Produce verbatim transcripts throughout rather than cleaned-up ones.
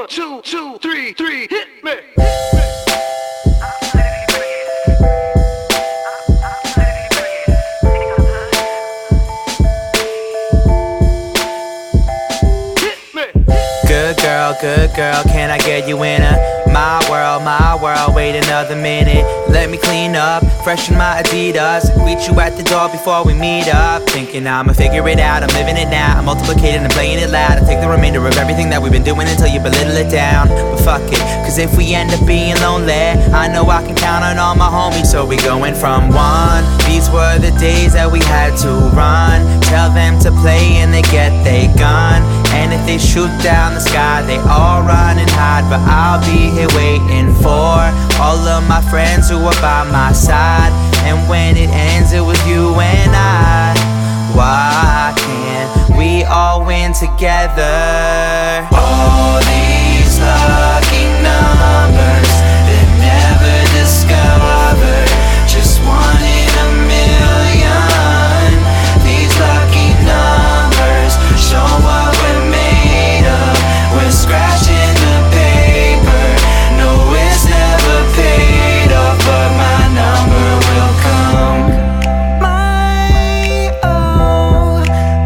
One, two, two, three, three, hit me. Good girl, good girl, can I get you in a my world, my world, wait another minute. Let me clean up, freshen my Adidas, greet you at the door before we meet up. Thinking I'ma figure it out, I'm living it now, I'm multiplicating and playing it loud. I take the remainder of everything that we've been doing until you belittle it down. But fuck it, cause if we end up being lonely, I know I can count on all my homies. So we going from one, these were the days that we had to run. Tell them to play and they get they gun. And if they shoot down the sky, they all run and hide. But I'll be here waiting for all of my friends who are by my side. And when it ends, it was you and I. Why can't we all win together? All these lucky numbers that never discovered, just one in a million. These lucky numbers show what we're made of. We're scratching the paper. No, it's never paid off, but my number will come. My, oh,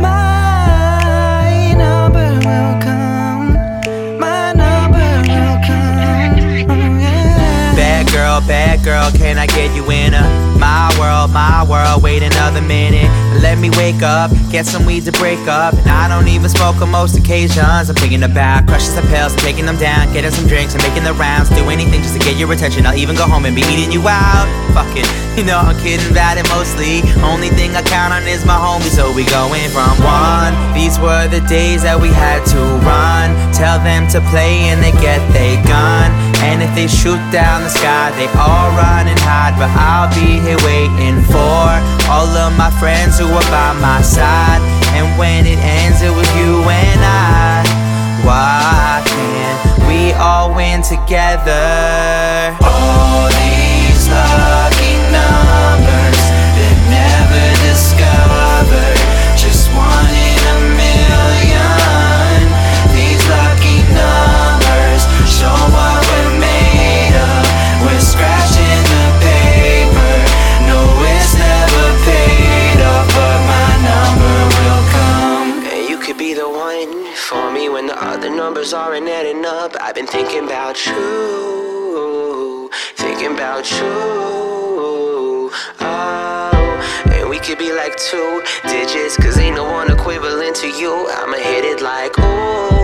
my number will come. My number will come. Oh, yeah. Bad girl, bad girl, can I get you in a my world, my world, wait another minute. Let me wake up, get some weed to break up. And I don't even smoke on most occasions. I'm thinking about crushing some pills and taking them down, getting some drinks and making the rounds. Do anything just to get your attention. I'll even go home and be eating you out. Fuck it, you know I'm kidding about it mostly. Only thing I count on is my homies. So we going from one, these were the days that we had to run. Tell them to play and they get they gun. And if they shoot down the sky, they all run and hide. But I'll be here waiting for all of my friends who are by my side. And when it ends, it was you and I. Why can't we all win together? All these lucky numbers that never discovered, just one in a million. These lucky numbers show what we're made of. We're scratching the paper. No, it's never paid off, but my number will come. And you could be the one for me when the other numbers aren't adding up. I've been thinking about you, thinking about you. Oh, and we could be like two digits, cause ain't no one equivalent to you. I'ma hit it like ooh.